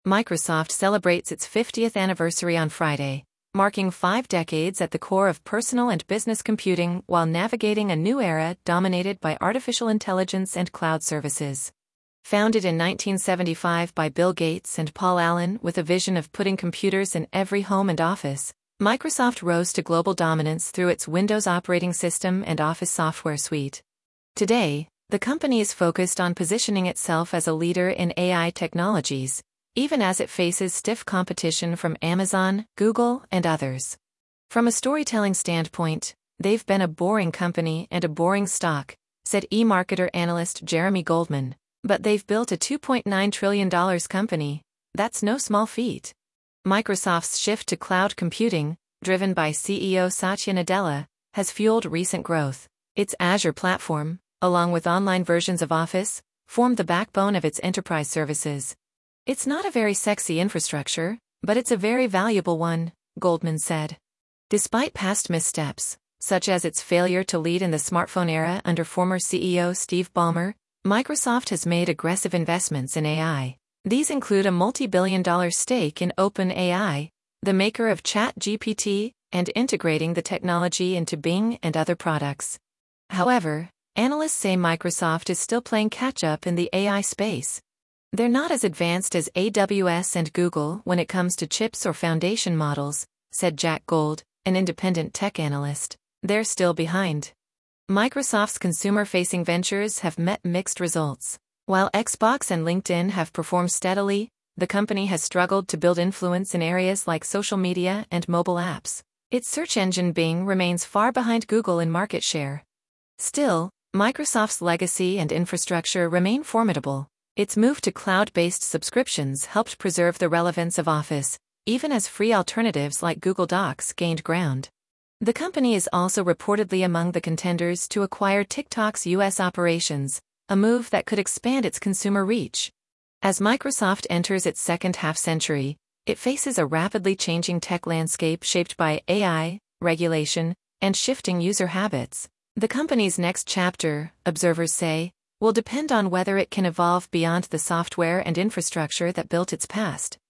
Microsoft celebrates its 50th anniversary on Friday, marking 5 decades at the core of personal and business computing while navigating a new era dominated by artificial intelligence and cloud services. Founded in 1975 by Bill Gates and Paul Allen with a vision of putting computers in every home and office, Microsoft rose to global dominance through its Windows operating system and Office software suite. Today, the company is focused on positioning itself as a leader in AI technologies, even as it faces stiff competition from Amazon, Google, and others. From a storytelling standpoint, they've been a boring company and a boring stock, said eMarketer analyst Jeremy Goldman, but they've built a $2.9 trillion company. That's no small feat. Microsoft's shift to cloud computing, driven by CEO Satya Nadella, has fueled recent growth. Its Azure platform, along with online versions of Office, form the backbone of its enterprise services. It's not a very sexy infrastructure, but it's a very valuable one, Goldman said. Despite past missteps, such as its failure to lead in the smartphone era under former CEO Steve Ballmer, Microsoft has made aggressive investments in AI. These include a multi-billion-dollar stake in OpenAI, the maker of ChatGPT, and integrating the technology into Bing and other products. However, analysts say Microsoft is still playing catch-up in the AI space. They're not as advanced as AWS and Google when it comes to chips or foundation models, said Jack Gold, an independent tech analyst. They're still behind. Microsoft's consumer-facing ventures have met mixed results. While Xbox and LinkedIn have performed steadily, the company has struggled to build influence in areas like social media and mobile apps. Its search engine Bing remains far behind Google in market share. Still, Microsoft's legacy and infrastructure remain formidable. Its move to cloud-based subscriptions helped preserve the relevance of Office, even as free alternatives like Google Docs gained ground. The company is also reportedly among the contenders to acquire TikTok's U.S. operations, a move that could expand its consumer reach. As Microsoft enters its second half-century, it faces a rapidly changing tech landscape shaped by AI, regulation, and shifting user habits. The company's next chapter, observers say, will depend on whether it can evolve beyond the software and infrastructure that built its past.